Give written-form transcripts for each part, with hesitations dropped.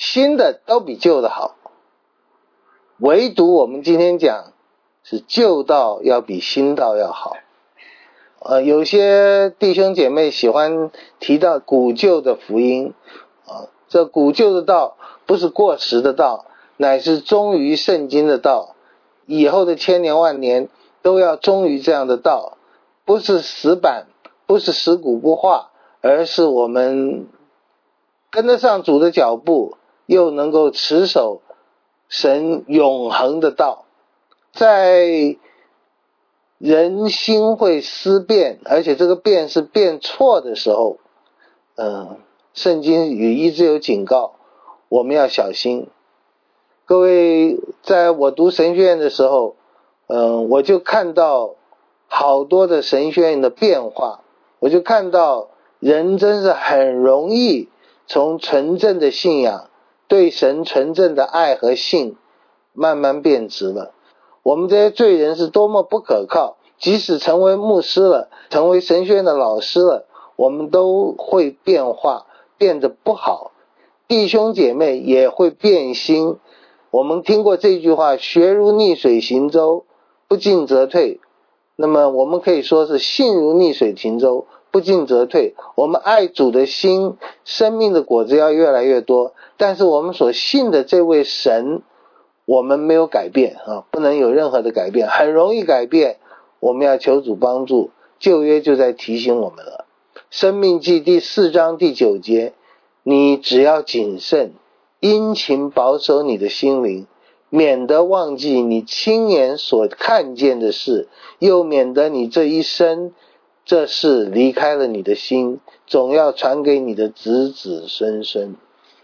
新的都比旧的好，唯独我们今天讲是旧道要比新道要好。有些弟兄姐妹喜欢提到古旧的福音，这古旧的道不是过时的道，乃是忠于圣经的道，以后的千年万年都要忠于这样的道，不是死板，不是死古不化，而是我们跟得上主的脚步，又能够持守神永恒的道。在人心会思变，而且这个变是变错的时候，圣经一直有警告，我们要小心。各位，在我读神学院的时候，我就看到好多的神学院的变化，我就看到人真是很容易从纯正的信仰，对神纯正的爱和信，慢慢变质了。我们这些罪人是多么不可靠，即使成为牧师了，成为神学院的老师了，我们都会变化，变得不好。弟兄姐妹也会变心。我们听过这句话，学如逆水行舟，不进则退。那么我们可以说是信如逆水行舟，不进则退。我们爱主的心，生命的果子要越来越多，但是我们所信的这位神，我们没有改变不能有任何的改变，很容易改变，我们要求主帮助。旧约就在提醒我们了。申命记第4章第9节，你只要谨慎，殷勤保守你的心灵，免得忘记你亲眼所看见的事，又免得你这一生这事离开了你的心，总要传给你的子子孙孙。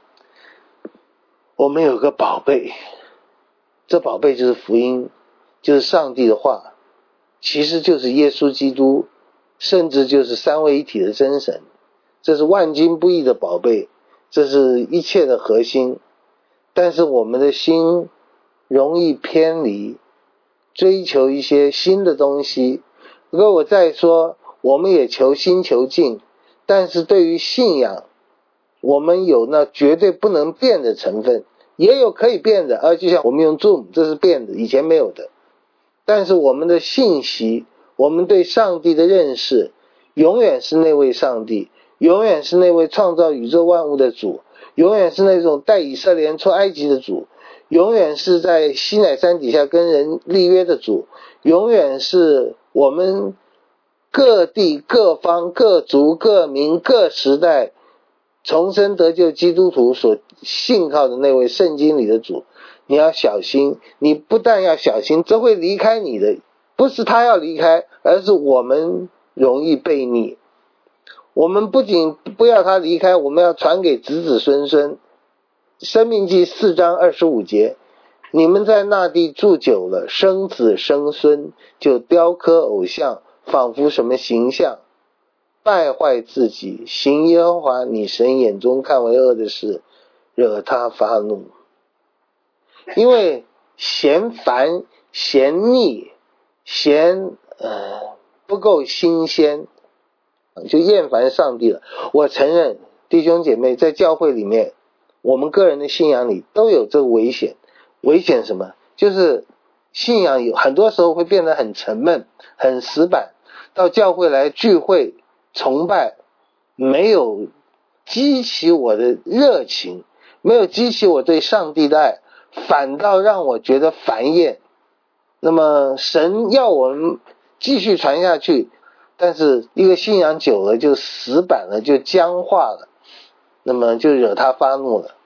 我们有个宝贝，这宝贝就是福音，就是上帝的话，其实就是耶稣基督，甚至就是三位一体的真神。这是万金不易的宝贝，这是一切的核心。但是我们的心容易偏离，追求一些新的东西。如果我再说，我们也求新求进，但是对于信仰，我们有那绝对不能变的成分，也有可以变的，就像我们用 Zoom， 这是变的，以前没有的。但是我们的信息，我们对上帝的认识，永远是那位上帝，永远是那位创造宇宙万物的主，永远是那种带以色列人出埃及的主，永远是在西乃山底下跟人立约的主，永远是我们各地各方各族各民各时代重生得救基督徒所信靠的那位圣经里的主。你要小心，你不但要小心，这会离开你的，不是他要离开，而是我们容易悖逆。我们不仅不要他离开，我们要传给子子孙孙。申命记4章25节，你们在那地住久了，生子生孙，就雕刻偶像，仿佛什么形象，败坏自己，行耶和华你神眼中看为恶的事，惹他发怒。因为嫌烦嫌腻嫌不够新鲜，就厌烦上帝了。我承认弟兄姐妹在教会里面，我们个人的信仰里都有这个危险。危险什么？就是信仰有很多时候会变得很沉闷很死板，到教会来聚会崇拜，没有激起我的热情，没有激起我对上帝的爱，反倒让我觉得烦厌。那么神要我们继续传下去，但是一个信仰久了就死板了，就僵化了，那么就惹他发怒了。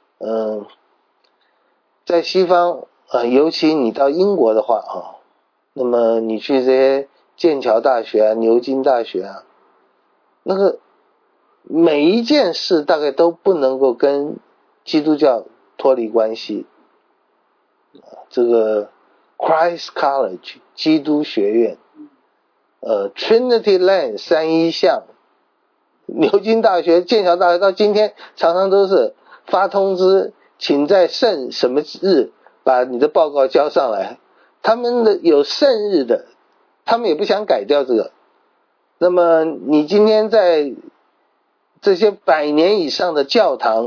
在西方尤其你到英国的话那么你去这些剑桥大学牛津大学那个每一件事大概都不能够跟基督教脱离关系。这个 Christ College 基督学院Trinity Land 三一巷，牛津大学剑桥大学到今天常常都是发通知，请在圣什么日把你的报告交上来。他们的有圣日的，他们也不想改掉这个。那么你今天在这些100年以上的教堂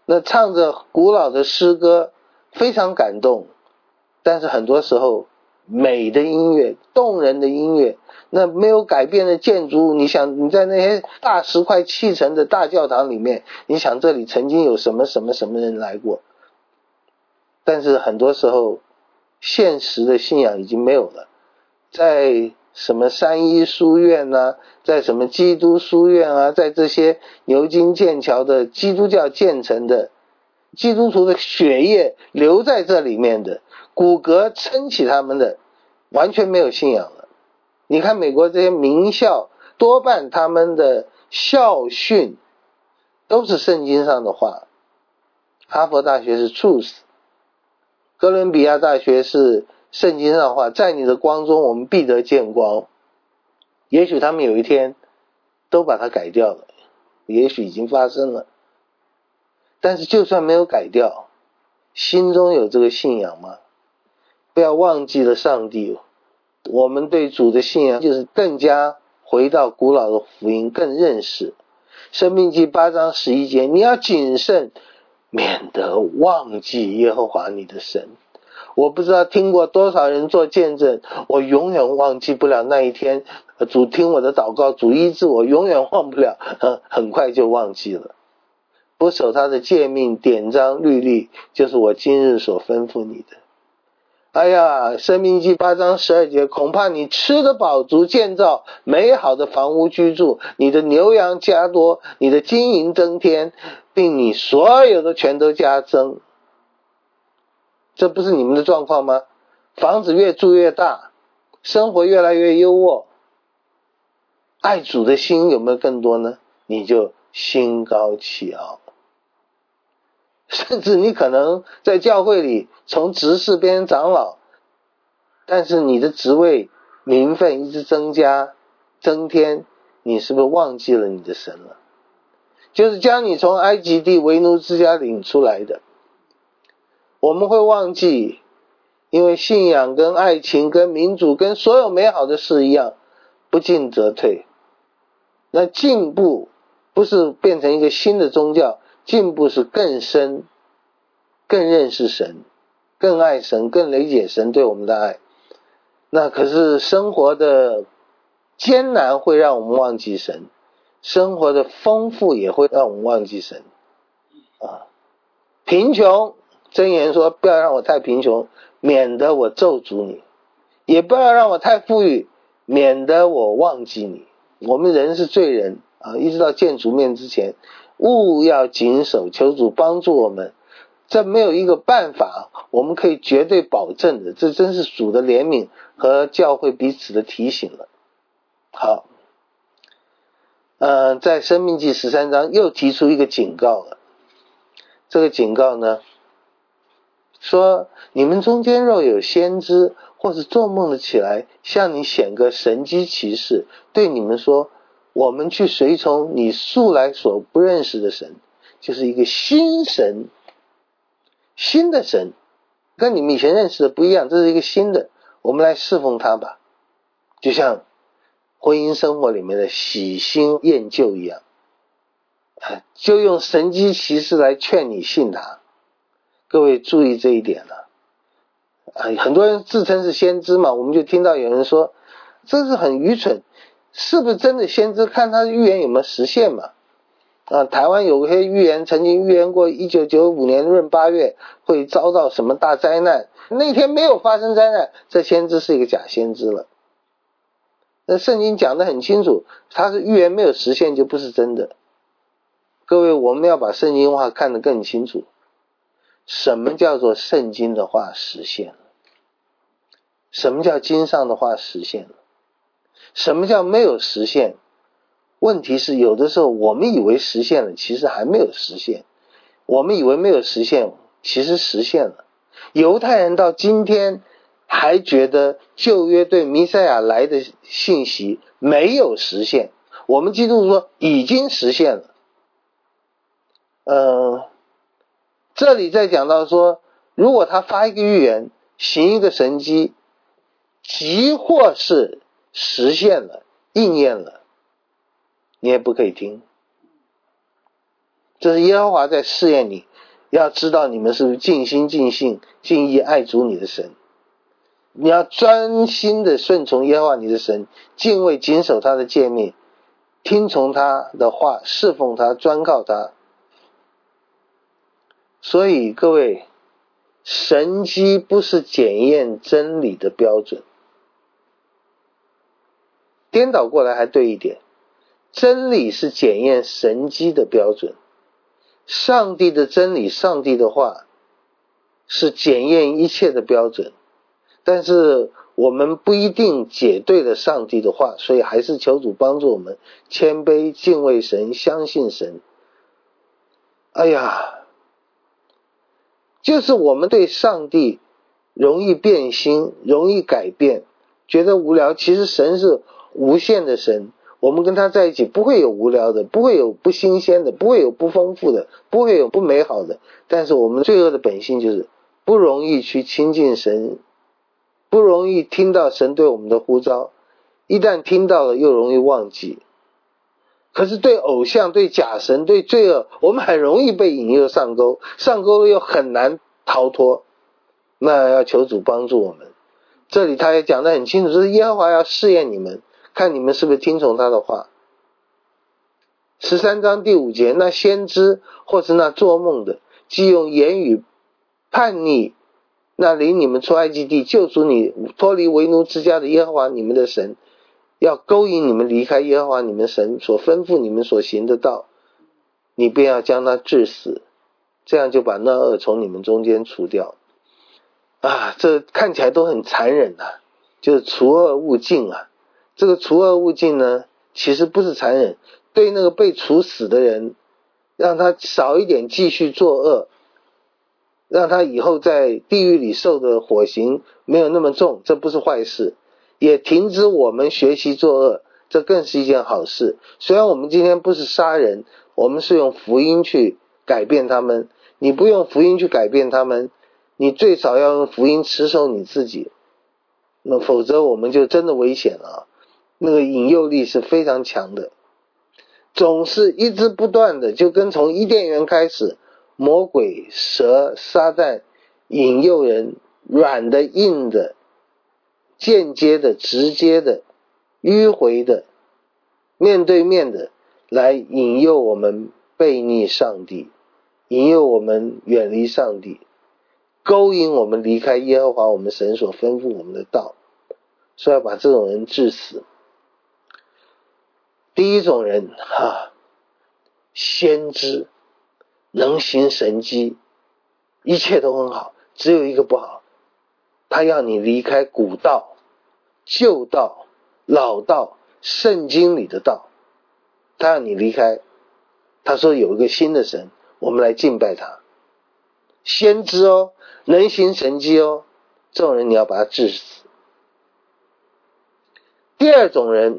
那唱着古老的诗歌，非常感动，但是很多时候美的音乐，动人的音乐，那没有改变的建筑物，你想你在那些大石块砌成的大教堂里面，你想这里曾经有什么什么什么人来过，但是很多时候现实的信仰已经没有了。在什么三一书院啊，在什么基督书院啊，在这些牛津剑桥的基督教建成的基督徒的血液留在这里面的骨骼撑起他们的，完全没有信仰了。你看美国这些名校，多半他们的校训都是圣经上的话。哈佛大学是 truth， 哥伦比亚大学是圣经上的话，在你的光中我们必得见光。也许他们有一天都把它改掉了，也许已经发生了，但是就算没有改掉，心中有这个信仰吗？不要忘记了上帝，我们对主的信仰就是更加回到古老的福音，更认识。申命记8章11节，你要谨慎，免得忘记耶和华你的神。我不知道听过多少人做见证，我永远忘记不了那一天，主听我的祷告，主医治我，永远忘不了，很快就忘记了。不守他的诫命典章律例，就是我今日所吩咐你的。哎呀，申命记8章12节，恐怕你吃得饱足，建造美好的房屋居住，你的牛羊加多，你的金银增添，并你所有的全都加增。这不是你们的状况吗？房子越住越大，生活越来越优渥，爱主的心有没有更多呢？你就心高气傲，甚至你可能在教会里从执事变成长老，但是你的职位名分一直增加增添，你是不是忘记了你的神了？就是将你从埃及地为奴之家领出来的。我们会忘记，因为信仰跟爱情跟民主跟所有美好的事一样，不进则退。那进步不是变成一个新的宗教，进步是更深，更认识神，更爱神，更理解神对我们的爱。那可是生活的艰难会让我们忘记神，生活的丰富也会让我们忘记神贫穷，箴言说不要让我太贫穷，免得我咒诅你，也不要让我太富裕，免得我忘记你。我们人是罪人一直到见主面之前，务要谨守，求主帮助我们。这没有一个办法我们可以绝对保证的，这真是主的怜悯和教会彼此的提醒了。好，在申命记13章又提出一个警告了。这个警告呢，说你们中间若有先知或是做梦的起来，向你显个神迹奇事，对你们说，我们去随从你素来所不认识的神，就是一个新神，新的神，跟你们以前认识的不一样，这是一个新的，我们来侍奉他吧。就像婚姻生活里面的喜新厌旧一样，就用神迹奇事来劝你信他。各位注意这一点了。很多人自称是先知嘛，我们就听到有人说这是很愚蠢，是不是真的先知看他的预言有没有实现嘛？台湾有些预言曾经预言过1995年闰8月会遭到什么大灾难，那天没有发生灾难，这先知是一个假先知了。那圣经讲得很清楚，他是预言没有实现就不是真的。各位，我们要把圣经话看得更清楚，什么叫做圣经的话实现了？什么叫经上的话实现了？什么叫没有实现？问题是有的时候我们以为实现了，其实还没有实现。我们以为没有实现，其实实现了。犹太人到今天还觉得旧约对弥赛亚来的信息没有实现，我们基督徒说已经实现了。这里在讲到说，如果他发一个预言，行一个神迹，即或是实现了，应验了，你也不可以听。这是耶和华在试验你， 要知道你们是不是尽心尽性尽意爱主你的神，你要专心的顺从耶和华你的神，敬畏谨守他的诫命，听从他的话，侍奉他，专靠他。所以各位，神迹不是检验真理的标准，颠倒过来还对一点，真理是检验神迹的标准。上帝的真理，上帝的话是检验一切的标准，但是我们不一定解对了上帝的话，所以还是求主帮助我们谦卑敬畏神，相信神。哎呀，就是我们对上帝容易变心，容易改变，觉得无聊。其实神是无限的神，我们跟他在一起不会有无聊的，不会有不新鲜的，不会有不丰富的，不会有不美好的。但是我们罪恶的本性就是不容易去亲近神，不容易听到神对我们的呼召，一旦听到了又容易忘记。可是对偶像，对假神，对罪恶，我们很容易被引诱上钩，上钩了又很难逃脱。那要求主帮助我们。这里他也讲得很清楚，就是耶和华要试验你们，看你们是不是听从他的话。13章第5节，那先知或是那做梦的，既用言语叛逆那领你们出埃及地，救赎你脱离为奴之家的耶和华你们的神，要勾引你们离开耶和华你们神所吩咐你们所行的道，你便要将他治死，这样就把那恶从你们中间除掉。这看起来都很残忍啊，就是除恶务尽啊。这个除恶务尽呢，其实不是残忍，对那个被处死的人，让他少一点继续作恶，让他以后在地狱里受的火刑没有那么重，这不是坏事。也停止我们学习作恶，这更是一件好事。虽然我们今天不是杀人，我们是用福音去改变他们，你不用福音去改变他们，你最少要用福音持守你自己，那否则我们就真的危险了。那个引诱力是非常强的，总是一直不断的，就跟从伊甸园开始，魔鬼蛇撒旦引诱人，软的硬的，间接的直接的迂回的面对面的来引诱我们背逆上帝，引诱我们远离上帝，勾引我们离开耶和华我们神所吩咐我们的道，所以要把这种人治死。第一种人先知能行神迹，一切都很好，只有一个不好，他要你离开古道、旧道、老道、圣经里的道，他要你离开。他说有一个新的神，我们来敬拜他。先知能行神迹这种人你要把他治死。第二种人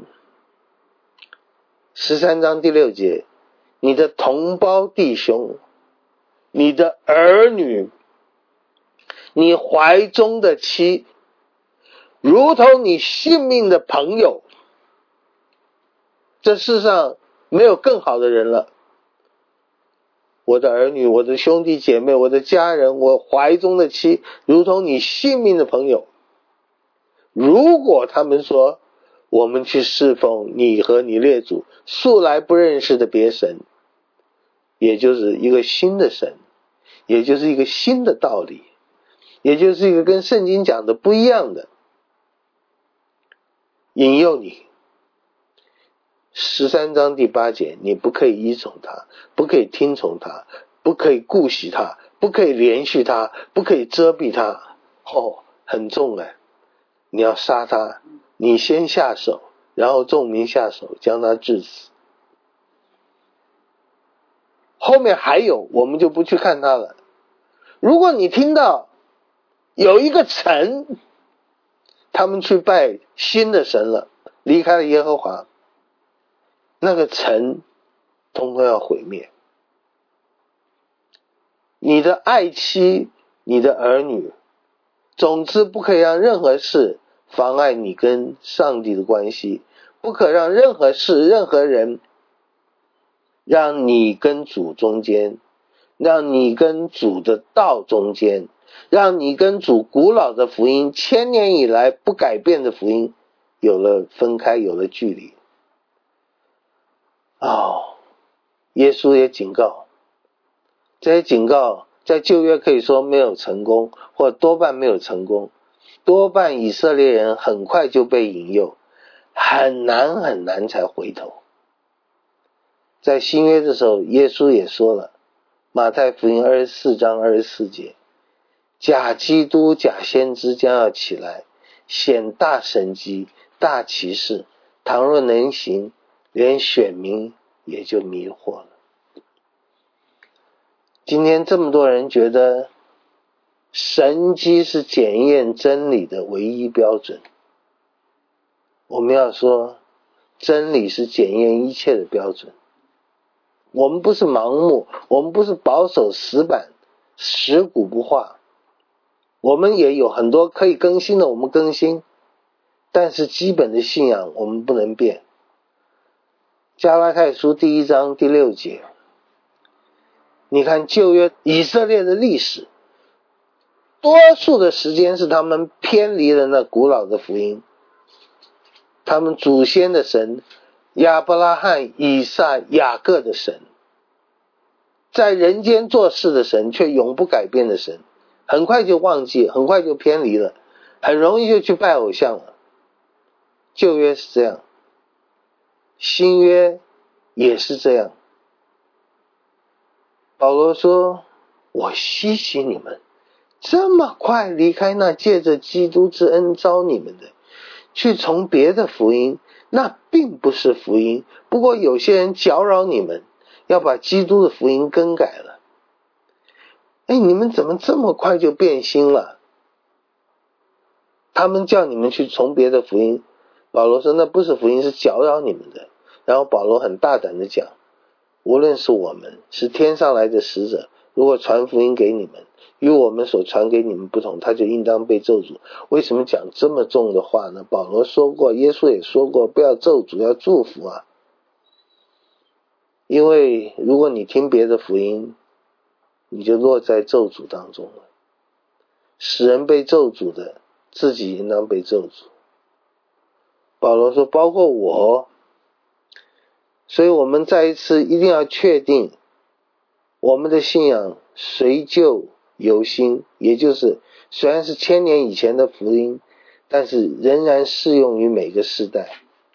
13章第6节，你的同胞弟兄，你的儿女，你怀中的妻，如同你性命的朋友，这世上没有更好的人了。我的儿女，我的兄弟姐妹，我的家人，我怀中的妻，如同你性命的朋友。如果他们说我们去侍奉你和你列祖素来不认识的别神，也就是一个新的神，也就是一个新的道理，也就是一个跟圣经讲的不一样的，引诱你。13章第8节，你不可以依从他，不可以听从他，不可以顾惜他，不可以连续他，不可以遮蔽他。很重你要杀他，你先下手，然后众民下手，将他治死。后面还有，我们就不去看他了。如果你听到有一个城，他们去拜新的神了，离开了耶和华，那个城通通要毁灭。你的爱妻，你的儿女，总之不可以让任何事妨碍你跟上帝的关系，不可让任何事任何人让你跟主中间让你跟主的道中间，让你跟主古老的福音，1000年以来不改变的福音有了分开，有了距离。耶稣也警告，这些警告在旧约可以说没有成功，或多半没有成功，多半以色列人很快就被引诱，很难才回头。在新约的时候，耶稣也说了，马太福音24章24节，假基督假先知将要起来，显大神迹大奇事，倘若能行，连选民也就迷惑了。今天这么多人觉得神迹是检验真理的唯一标准，我们要说真理是检验一切的标准。我们不是盲目，我们不是保守死板食古不化，我们也有很多可以更新的，我们更新，但是基本的信仰我们不能变。加拉太书第1章第6节，你看旧约以色列的历史，多数的时间是他们偏离了那古老的福音，他们祖先的神亚伯拉罕、以撒、雅各的神，在人间做事的神，却永不改变的神，很快就忘记，很快就偏离了，很容易就去拜偶像了。旧约是这样，新约也是这样。保罗说，我稀奇你们这么快离开那借着基督之恩召你们的，去从别的福音，那并不是福音，不过有些人搅扰你们，要把基督的福音更改了。你们怎么这么快就变心了？他们叫你们去从别的福音，保罗说那不是福音，是搅扰你们的。然后保罗很大胆的讲，无论是我们是天上来的使者，如果传福音给你们，与我们所传给你们不同，他就应当被咒诅。为什么讲这么重的话呢？保罗说过，耶稣也说过，不要咒诅，要祝福啊。因为如果你听别的福音，你就落在咒诅当中了。使人被咒诅的，自己应当被咒诅。保罗说包括我，所以我们再一次一定要确定我们的信仰随旧犹新，也就是虽然是1000年以前的福音，但是仍然适用于每个世代。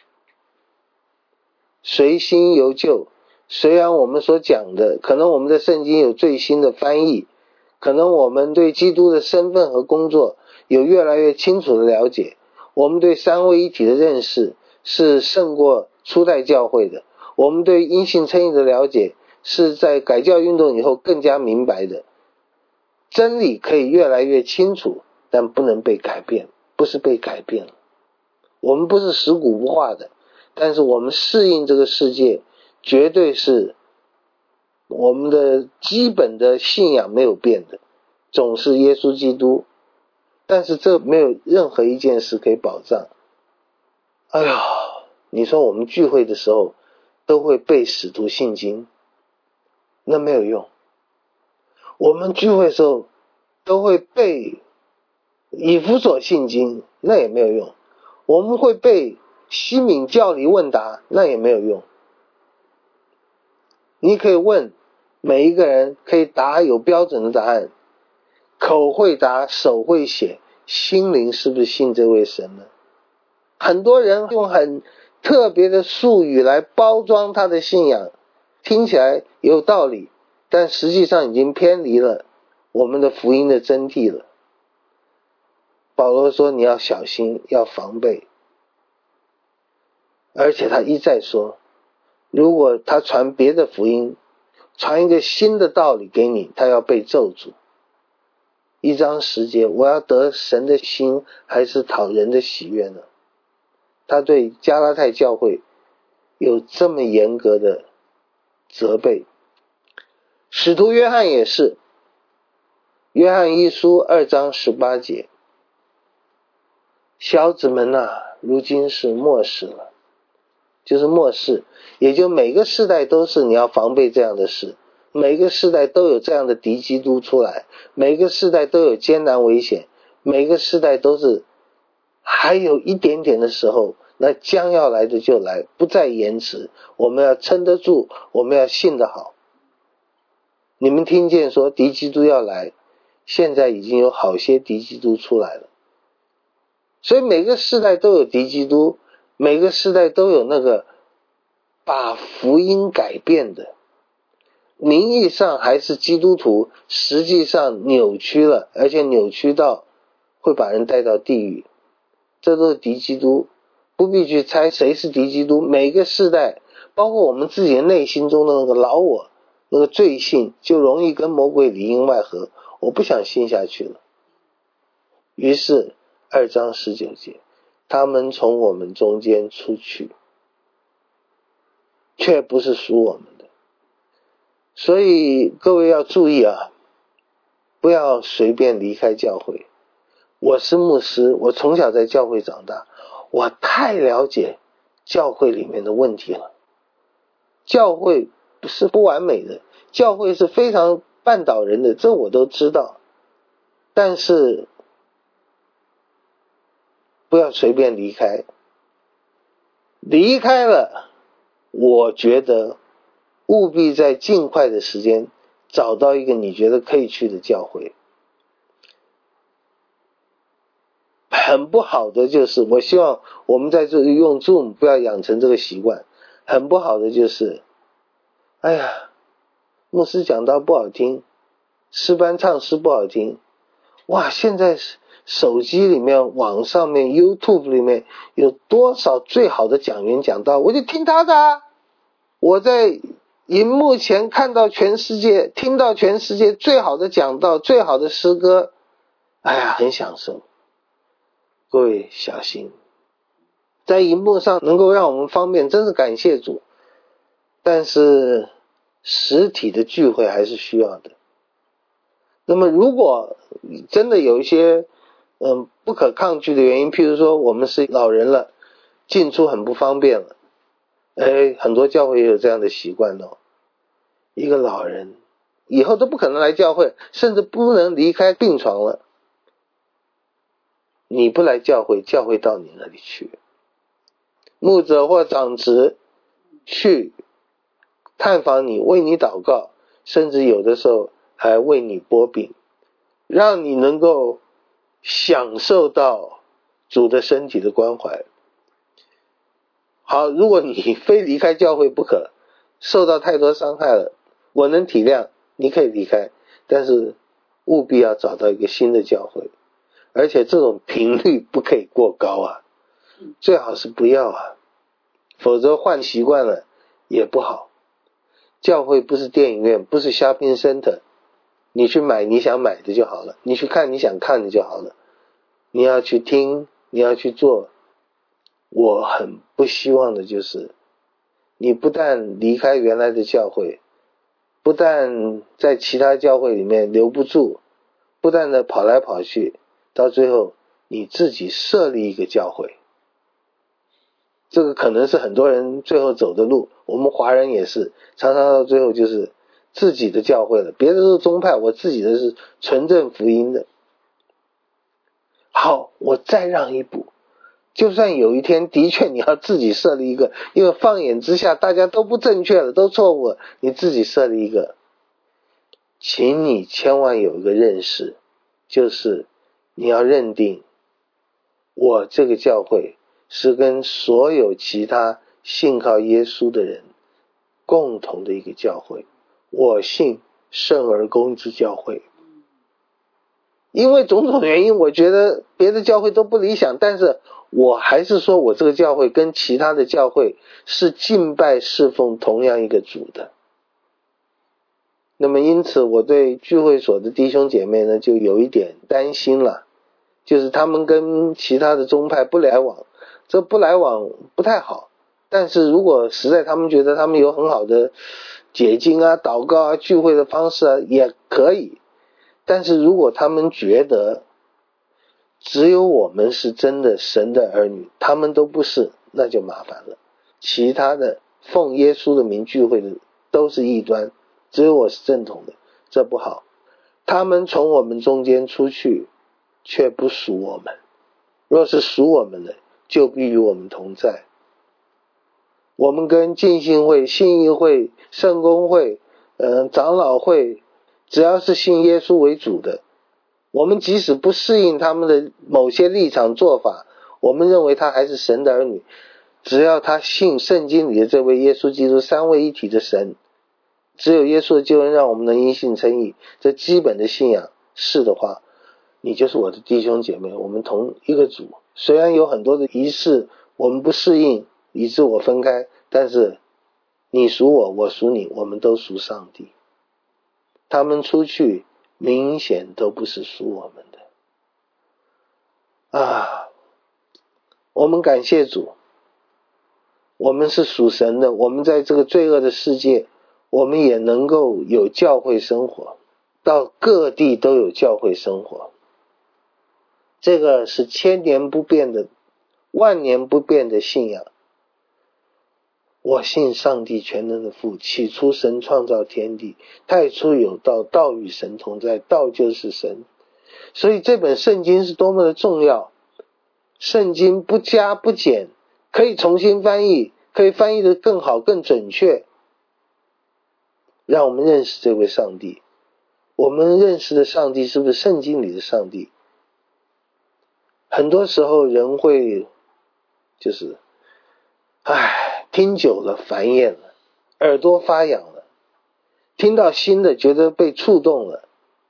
随新犹旧，虽然我们所讲的可能我们的圣经有最新的翻译，可能我们对基督的身份和工作有越来越清楚的了解，我们对三位一体的认识是胜过初代教会的，我们对因信称义的了解是在改教运动以后更加明白的。真理可以越来越清楚，但不能被改变，不是被改变了。我们不是食古不化的，但是我们适应这个世界，绝对是我们的基本的信仰没有变的，总是耶稣基督。但是这没有任何一件事可以保障。你说我们聚会的时候都会背使徒信经，那没有用。我们聚会的时候都会背以弗所信经，那也没有用。我们会背西敏教理问答，那也没有用。你可以问每一个人，可以答有标准的答案，口会答，手会写，心灵是不是信这位神呢？很多人用很特别的术语来包装他的信仰，听起来有道理，但实际上已经偏离了我们的福音的真谛了。保罗说你要小心，要防备，而且他一再说，如果他传别的福音，传一个新的道理给你，他要被咒诅。1章10节，我要得神的心还是讨人的喜悦呢？他对加拉太教会有这么严格的责备。使徒约翰也是，约翰一书2章18节，小子们如今是末世了，就是末世，也就每个世代都是你要防备这样的事。 每个世代都有这样的敌基督出来，每个世代都有艰难危险，每个世代都是还有一点点的时候，那将要来的就来，不再延迟。我们要撑得住，我们要信得好。你们听见说敌基督要来，现在已经有好些敌基督出来了。所以每个世代都有敌基督，每个世代都有那个把福音改变的，名义上还是基督徒，实际上扭曲了，而且扭曲到会把人带到地狱。这都是敌基督，不必去猜谁是敌基督。每个世代，包括我们自己的内心中的那个老我，那个罪性，就容易跟魔鬼里应外合，我不想信下去了。于是2章19节，他们从我们中间出去，却不是属我们的。所以各位要注意啊，不要随便离开教会。我是牧师，我从小在教会长大，我太了解教会里面的问题了。教会是不完美的，教会是非常绊倒人的，这我都知道。但是不要随便离开，离开了，我觉得务必在尽快的时间找到一个你觉得可以去的教会。很不好的就是，我希望我们在这里用 Zoom 不要养成这个习惯。很不好的就是，哎呀，牧师讲道不好听，诗班唱诗不好听。哇，现在手机里面、网上面、YouTube 里面有多少最好的讲员讲道，我就听他的啊。我在荧幕前看到全世界，听到全世界最好的讲道、最好的诗歌，哎呀，很享受。各位小心，在荧幕上能够让我们方便，真是感谢主。但是实体的聚会还是需要的。那么如果真的有一些不可抗拒的原因，譬如说我们是老人了，进出很不方便了，很多教会也有这样的习惯哦。一个老人以后都不可能来教会，甚至不能离开病床了。你不来教会，教会到你那里去。牧者或长执去探访你，为你祷告，甚至有的时候还为你拨饼，让你能够享受到主的身体的关怀。好，如果你非离开教会不可，受到太多伤害了，我能体谅，你可以离开，但是务必要找到一个新的教会，而且这种频率不可以过高啊，最好是不要啊，否则换习惯了也不好。教会不是电影院，不是 shopping center， 你去买你想买的就好了，你去看你想看的就好了，你要去听，你要去做。我很不希望的就是你不但离开原来的教会，不但在其他教会里面留不住，不但的跑来跑去，到最后你自己设立一个教会。这个可能是很多人最后走的路，我们华人也是常常到最后就是自己的教会了，别的都是宗派，我自己的是纯正福音的。好，我再让一步，就算有一天的确你要自己设立一个，因为放眼之下大家都不正确了，都错误了，你自己设立一个，请你千万有一个认识，就是你要认定我这个教会是跟所有其他信靠耶稣的人共同的一个教会，我信圣而公之教会。因为种种原因，我觉得别的教会都不理想，但是我还是说我这个教会跟其他的教会是敬拜侍奉同样一个主的。那么因此我对聚会所的弟兄姐妹呢就有一点担心了，就是他们跟其他的宗派不来往，这不来往不太好。但是如果实在他们觉得他们有很好的解经啊、祷告啊、聚会的方式啊，也可以。但是如果他们觉得只有我们是真的神的儿女，他们都不是，那就麻烦了。其他的奉耶稣的名聚会的都是异端， 只有我是正统的，这不好。他们从我们中间出去，却不属我们。若是属我们的，就必与我们同在。我们跟浸信会、信义会、圣公会、长老会，只要是信耶稣为主的，我们即使不适应他们的某些立场做法，我们认为他还是神的儿女，只要他信圣经里的这位耶稣基督三位一体的神，只有耶稣的救恩让我们能因信称义，这基本的信仰是的话，你就是我的弟兄姐妹，我们同一个主。虽然有很多的仪式我们不适应，以致我分开，但是你属我，我属你，我们都属上帝。他们出去明显都不是属我们的我们感谢主，我们是属神的，我们在这个罪恶的世界，我们也能够有教会生活，到各地都有教会生活。这个是千年不变的、万年不变的信仰。我信上帝全能的父，起初神创造天地，太初有道，道与神同在，道就是神。所以这本圣经是多么的重要，圣经不加不减，可以重新翻译，可以翻译得更好更准确，让我们认识这位上帝。我们认识的上帝是不是圣经里的上帝？很多时候人会听久了烦厌了，耳朵发痒了，听到新的觉得被触动了。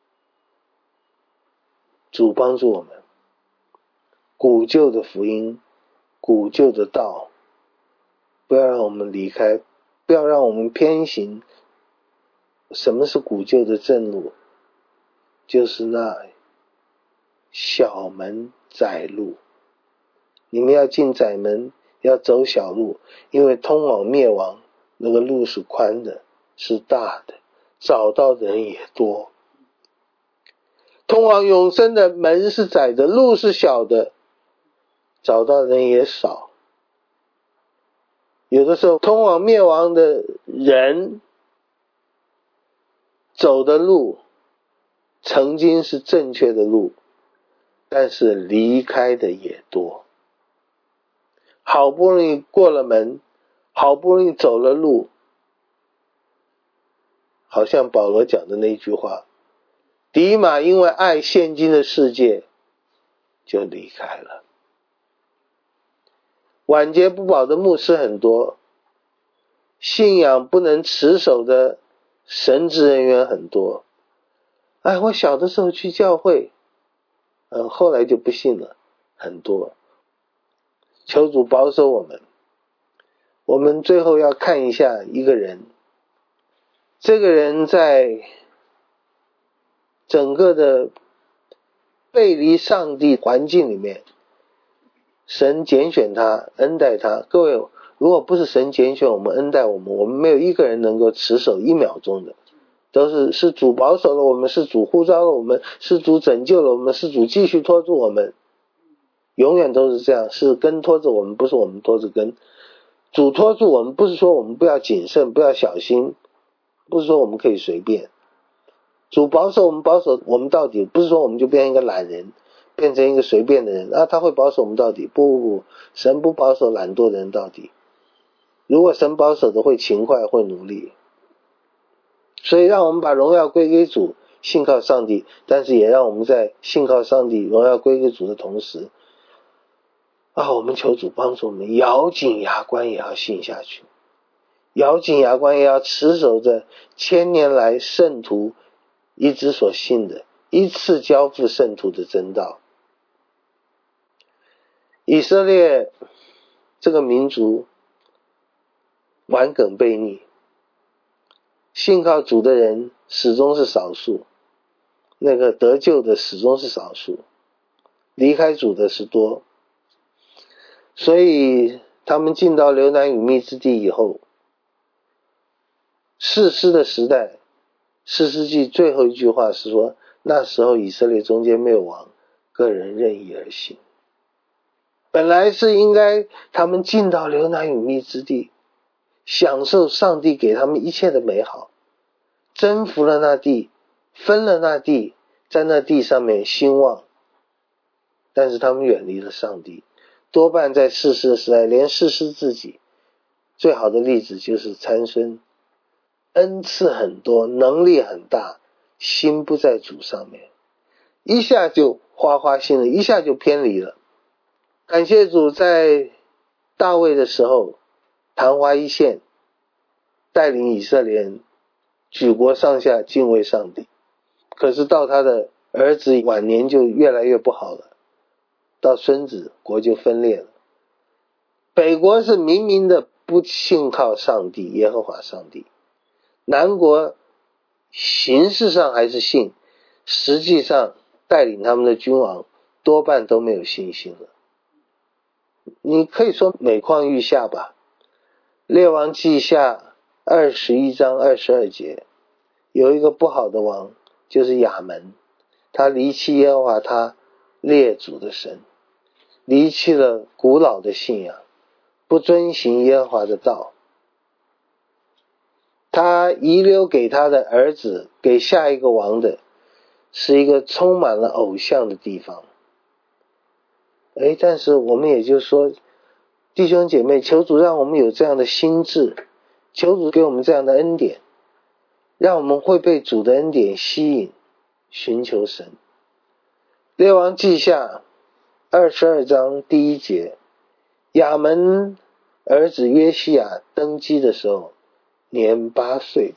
主帮助我们，古旧的福音，古旧的道，不要让我们离开，不要让我们偏行。什么是古旧的正路？就是那小门窄路。你们要进窄门，要走小路，因为通往灭亡那个路是宽的，是大的，找到的人也多。通往永生的门是窄的，路是小的，找到的人也少。有的时候通往灭亡的人走的路曾经是正确的路，但是离开的也多。好不容易过了门，好不容易走了路，好像保罗讲的那句话，迪马因为爱现今的世界就离开了。晚节不保的牧师很多，信仰不能持守的神职人员很多。我小的时候去教会，后来就不信了，很多。求主保守我们。我们最后要看一下一个人，这个人在整个的背离上帝环境里面，神拣选他，恩待他。各位，如果不是神拣选我们，恩待我们，我们没有一个人能够持守1秒钟的，都是主保守了我们，是主呼召了我们，是主拯救了我们，是主继续拖住我们，永远都是这样，是根拖着我们，不是我们拖着根。主拖住我们，不是说我们不要谨慎，不要小心，不是说我们可以随便。主保守我们，保守我们到底，不是说我们就变成一个懒人，变成一个随便的人他会保守我们到底。不，神不保守懒惰的人到底。如果神保守的会勤快，会努力。所以让我们把荣耀归给主，信靠上帝，但是也让我们在信靠上帝荣耀归给主的同时我们求主帮助我们，咬紧牙关也要信下去，咬紧牙关也要持守着千年来圣徒一直所信的，一次交付圣徒的真道。以色列这个民族顽梗悖逆，信靠主的人始终是少数，那个得救的始终是少数，离开主的是多。所以他们进到流奶与蜜之地以后，士师的时代，士师记最后一句话是说，那时候以色列中间没有王，个人任意而行。本来是应该他们进到流奶与蜜之地，享受上帝给他们一切的美好， 征服了那地，分了那地，在那地上面兴旺，但是他们远离了上帝，多半在士师的时代，连士师自己最好的例子就是参孙，恩赐很多，能力很大，心不在主上面，一下就花心了，一下就偏离了。感谢主，在大卫的时候昙花一现，带领以色列人举国上下敬畏上帝。可是到他的儿子晚年就越来越不好了，到孙子国就分裂了。北国是明明的不信靠上帝，耶和华上帝，南国形式上还是信，实际上带领他们的君王多半都没有信心了。你可以说每况愈下吧。列王记下21章22节，有一个不好的王，就是亚门，他离弃耶和华他列祖的神，离弃了古老的信仰，不遵行耶和华的道，他遗留给他的儿子，给下一个王的是一个充满了偶像的地方。但是我们也就是说，弟兄姐妹，求主让我们有这样的心智，求主给我们这样的恩典，让我们会被主的恩典吸引，寻求神。列王记下22章第1节，亚门儿子约西亚登基的时候年8岁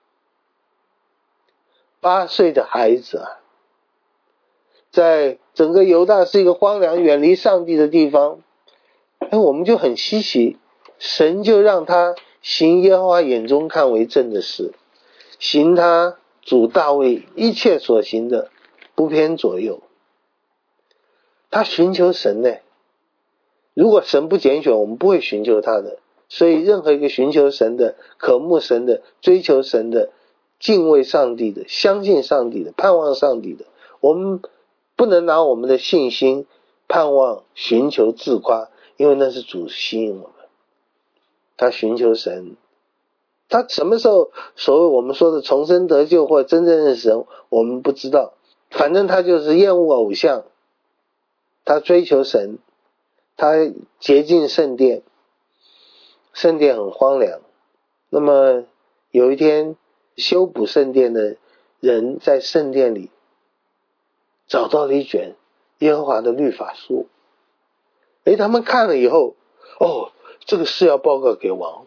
，8岁的孩子啊，在整个犹大是一个荒凉远离上帝的地方，我们就很稀奇，神就让他行耶和华眼中看为正的事，行他主大卫一切所行的，不偏左右。他寻求神呢，如果神不拣选，我们不会寻求他的。所以任何一个寻求神的、渴慕神的、追求神的、敬畏上帝的、相信上帝的、盼望上帝的，我们不能拿我们的信心、盼望、寻求自夸，因为那是主吸引我们。他寻求神，他什么时候所谓我们说的重生得救或真正认识神，我们不知道，反正他就是厌恶偶像，他追求神，他洁净圣殿，圣殿很荒凉。那么有一天修补圣殿的人在圣殿里找到了一卷耶和华的律法书，他们看了以后，这个事要报告给王。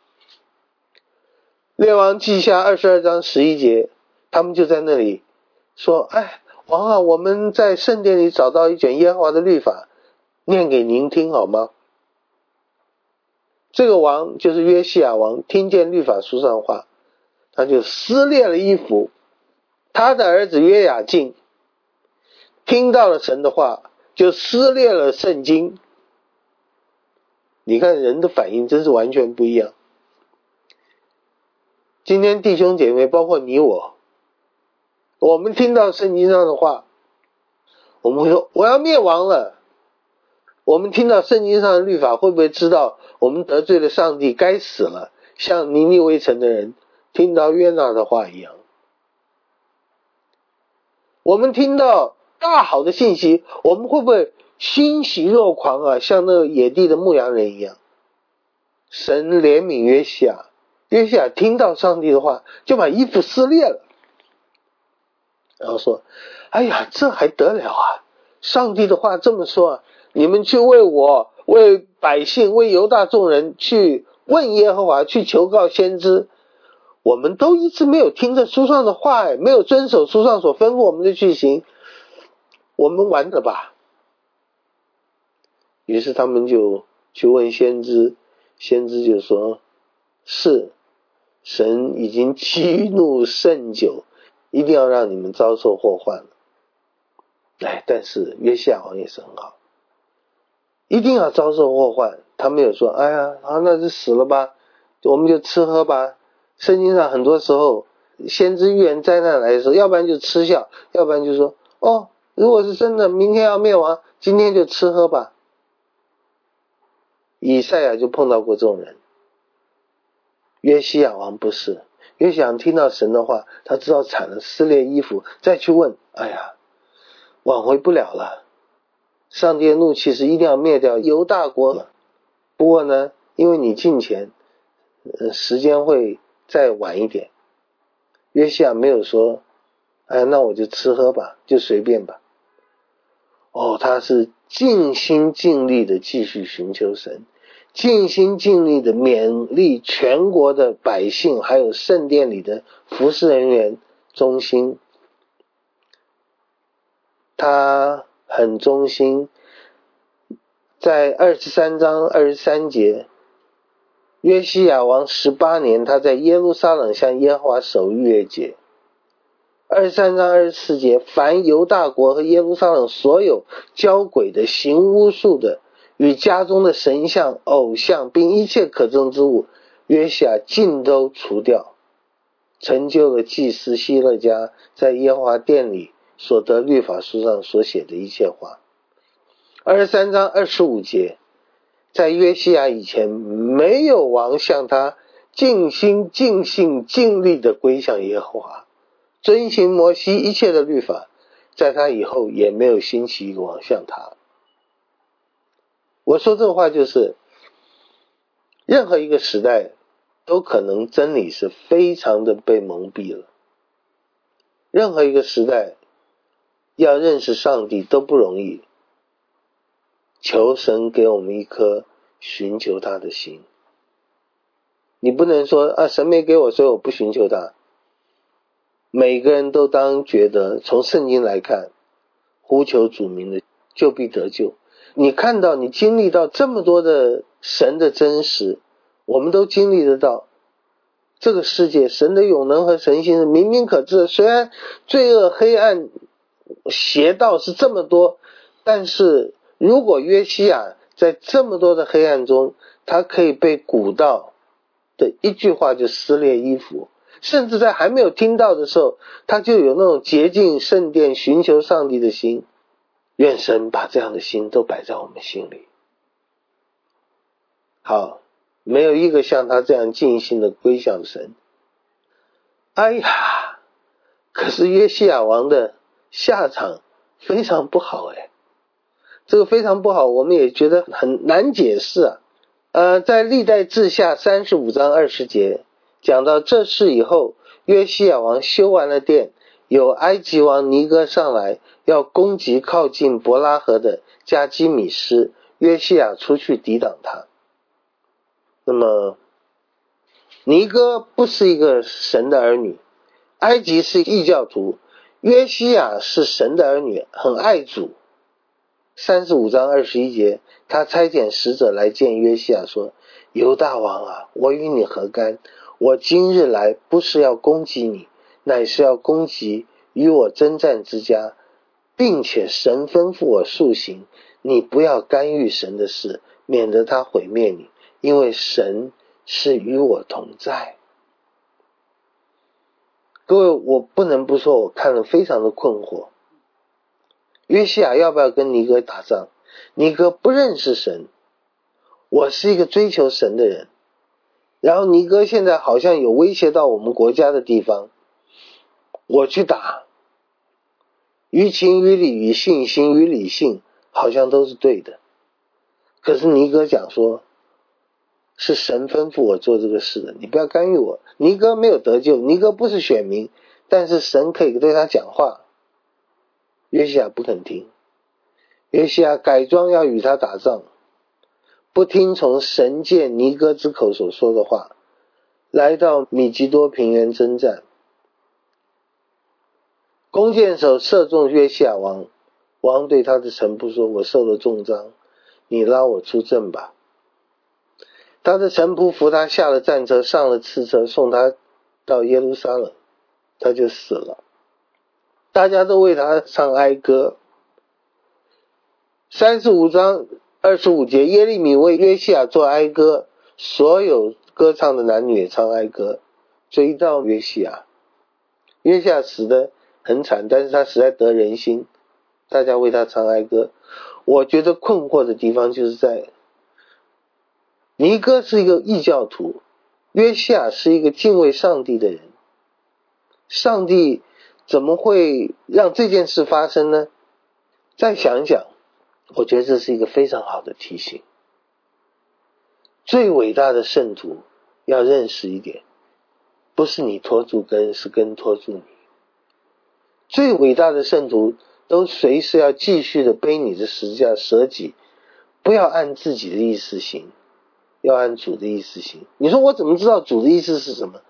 列王记下22章11节，他们就在那里说，王啊，我们在圣殿里找到一卷耶和华的律法，念给您听好吗？这个王就是约西亚王，听见律法书上的话，他就撕裂了衣服。他的儿子约雅敬听到了神的话，就撕裂了圣经。你看人的反应真是完全不一样。今天弟兄姐妹，包括你我们听到圣经上的话，我们会说我要灭亡了。我们听到圣经上的律法，会不会知道我们得罪了上帝，该死了，像尼尼微城的人听到约拿的话一样？我们听到大好的信息，我们会不会欣喜若狂啊，像那个野地的牧羊人一样？神怜悯约西亚，约西亚听到上帝的话，就把衣服撕裂了，然后说，这还得了啊，上帝的话这么说啊，你们去为我、为百姓、为犹大众人去问耶和华，去求告先知。我们都一直没有听着书上的话，没有遵守书上所吩咐我们的去行，我们完了吧？于是他们就去问先知，先知就说，是神已经激怒甚久，一定要让你们遭受祸患了。但是约西亚王也是很好，一定要遭受祸患。他没有说那就死了吧，我们就吃喝吧。圣经上很多时候先知预言灾难来的时候，要不然就嗤笑，要不然就说如果是真的明天要灭亡，今天就吃喝吧。以赛亚就碰到过这种人，约西亚王不是， 约西亚听到神的话，他知道惨了，撕裂衣服，再去问，哎呀，挽回不了了，上帝的怒气是一定要灭掉犹大国了。不过呢，因为你进前，时间会再晚一点。约西亚没有说，哎，那我就吃喝吧，就随便吧。他是尽心尽力的继续寻求神，尽心尽力的勉励全国的百姓，还有圣殿里的服侍人员忠心。他很忠心，在23章23节，约西亚王18年，他在耶路撒冷向耶和华守逾越节。23章24节，凡犹大国和耶路撒冷所有交鬼的、行巫术的、与家中的神像、偶像并一切可憎之物，约西亚尽都除掉，成就了祭司希勒家在耶和华殿里所得律法书上所写的一切话。23章25节，在约西亚以前，没有王像他尽心尽性尽力的归向耶和华，遵行摩西一切的律法，在他以后也没有兴起一个王像他。我说这话就是，任何一个时代都可能真理是非常的被蒙蔽了，任何一个时代要认识上帝都不容易，求神给我们一颗寻求他的心。你不能说神没给我，所以我不寻求他。每个人都当觉得，从圣经来看，呼求主名的就必得救。你看到，你经历到这么多的神的真实，我们都经历得到。这个世界神的永能和神性是明明可知的，虽然罪恶黑暗邪道是这么多，但是如果约西亚在这么多的黑暗中，他可以被鼓到的一句话就撕裂衣服，甚至在还没有听到的时候，他就有那种洁净圣殿寻求上帝的心。愿神把这样的心都摆在我们心里。好，没有一个像他这样尽心的归向神。哎呀，可是约西亚王的下场非常不好这个非常不好，我们也觉得很难解释在历代志下35章20节讲到这事以后，约西亚王修完了殿，有埃及王尼哥上来要攻击靠近伯拉河的加基米斯，约西亚出去抵挡他。那么尼哥不是一个神的儿女，埃及是异教徒，约西亚是神的儿女，很爱主。35章21节，他差遣使者来见约西亚说，犹大王啊，我与你何干？我今日来不是要攻击你，乃是要攻击与我征战之家，并且神吩咐我速行，你不要干预神的事，免得他毁灭你，因为神是与我同在。各位，我不能不说我看了非常的困惑。约西亚要不要跟尼哥打仗？尼哥不认识神，我是一个追求神的人，然后尼哥现在好像有威胁到我们国家的地方，我去打，于情于理于信心于理性好像都是对的，可是尼哥讲说是神吩咐我做这个事的，你不要干预我。尼哥没有得救，尼哥不是选民，但是神可以对他讲话。约西亚不肯听，约西亚改装要与他打仗，不听从神借尼哥之口所说的话，来到米吉多平原征战。弓箭手射中约西亚王，王对他的臣仆说，我受了重伤，你拉我出阵吧。他的臣仆扶他下了战车，上了次车，送他到耶路撒冷，他就死了。大家都为他唱哀歌。35章25节，耶利米为约西亚做哀歌，所有歌唱的男女也唱哀歌，追悼约西亚。约西亚死得很惨，但是他实在得人心，大家为他唱哀歌。我觉得困惑的地方就是在尼哥是一个异教徒，约西亚是一个敬畏上帝的人， 上帝怎么会让这件事发生呢？再想一想，我觉得这是一个非常好的提醒。最伟大的圣徒要认识一点，不是你拖住根，是根拖住你。最伟大的圣徒都随时要继续的背你的十字架舍己，不要按自己的意思行，要按主的意思行。你说我怎么知道主的意思是什么？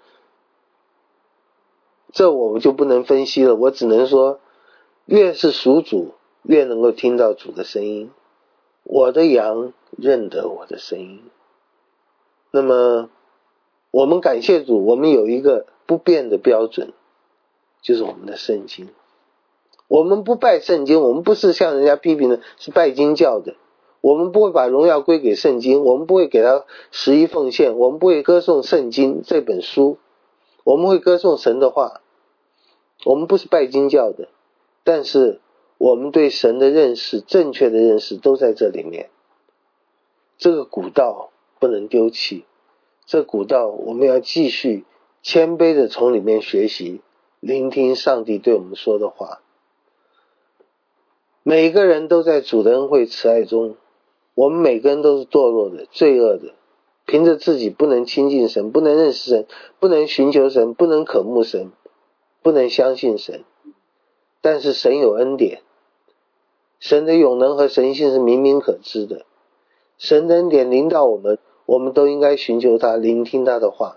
这我们就不能分析了，我只能说，越是属主，越能够听到主的声音。我的羊认得我的声音。那么我们感谢主，我们有一个不变的标准，就是我们的圣经。我们不拜圣经，我们不是像人家批评的是拜经教的，我们不会把荣耀归给圣经，我们不会给他十一奉献，我们不会歌颂圣经这本书，我们会歌颂神的话。我们不是拜经教的，但是我们对神的认识，正确的认识都在这里面。这个古道不能丢弃，这古道我们要继续谦卑的从里面学习，聆听上帝对我们说的话。每个人都在主的恩惠慈爱中，我们每个人都是堕落的、罪恶的，凭着自己不能亲近神，不能认识神，不能寻求神，不能渴慕神，不能相信神。但是神有恩典，神的永能和神性是明明可知的，神的恩典临到我们，我们都应该寻求他，聆听他的话。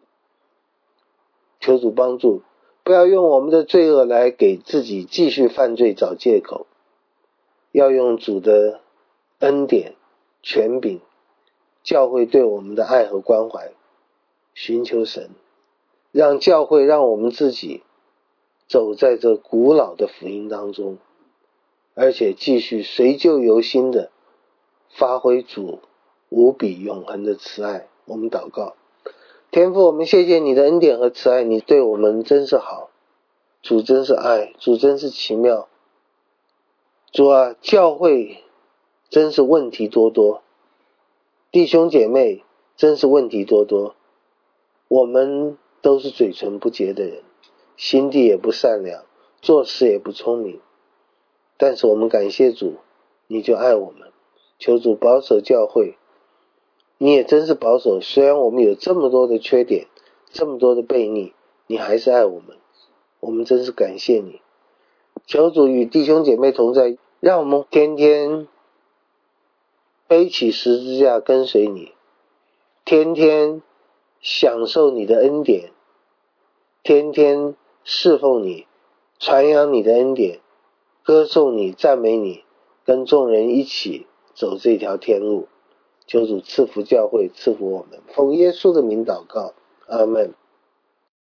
求主帮助，不要用我们的罪恶来给自己继续犯罪找借口，要用主的恩典、权柄、教会对我们的爱和关怀，寻求神，让教会让我们自己走在这古老的福音当中，而且继续随旧由新的发挥主无比永恒的慈爱。我们祷告，天父，我们谢谢你的恩典和慈爱，你对我们真是好，主真是爱，主真是奇妙。主啊，教会真是问题多多，弟兄姐妹真是问题多多，我们都是嘴唇不洁的人，心地也不善良，做事也不聪明，但是我们感谢主，你就爱我们。求主保守教会，你也真是保守，虽然我们有这么多的缺点，这么多的悖逆，你还是爱我们，我们真是感谢你。求主与弟兄姐妹同在，让我们天天背起十字架跟随你，天天享受你的恩典，天天侍奉你，传扬你的恩典，歌颂你，赞美你，跟众人一起走这条天路。求主赐福教会，赐福我们，奉耶稣的名祷告，阿们。